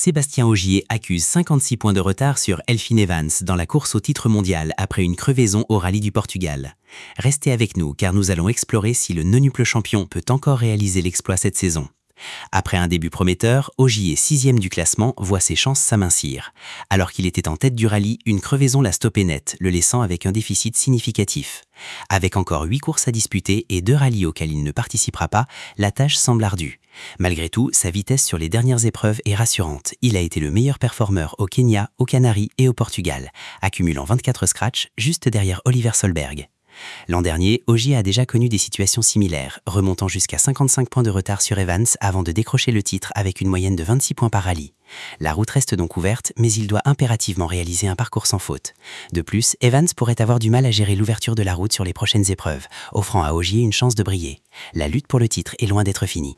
Sébastien Ogier accuse 56 points de retard sur Elfyn Evans dans la course au titre mondial après une crevaison au rallye du Portugal. Restez avec nous car nous allons explorer si le nonuple champion peut encore réaliser l'exploit cette saison. Après un début prometteur, Ogier, 6e du classement, voit ses chances s'amincir. Alors qu'il était en tête du rallye, une crevaison l'a stoppé net, le laissant avec un déficit significatif. Avec encore 8 courses à disputer et 2 rallyes auxquels il ne participera pas, la tâche semble ardue. Malgré tout, sa vitesse sur les dernières épreuves est rassurante. Il a été le meilleur performeur au Kenya, aux Canaries et au Portugal, accumulant 24 scratchs juste derrière Oliver Solberg. L'an dernier, Ogier a déjà connu des situations similaires, remontant jusqu'à 55 points de retard sur Evans avant de décrocher le titre avec une moyenne de 26 points par rallye. La route reste donc ouverte, mais il doit impérativement réaliser un parcours sans faute. De plus, Evans pourrait avoir du mal à gérer l'ouverture de la route sur les prochaines épreuves, offrant à Ogier une chance de briller. La lutte pour le titre est loin d'être finie.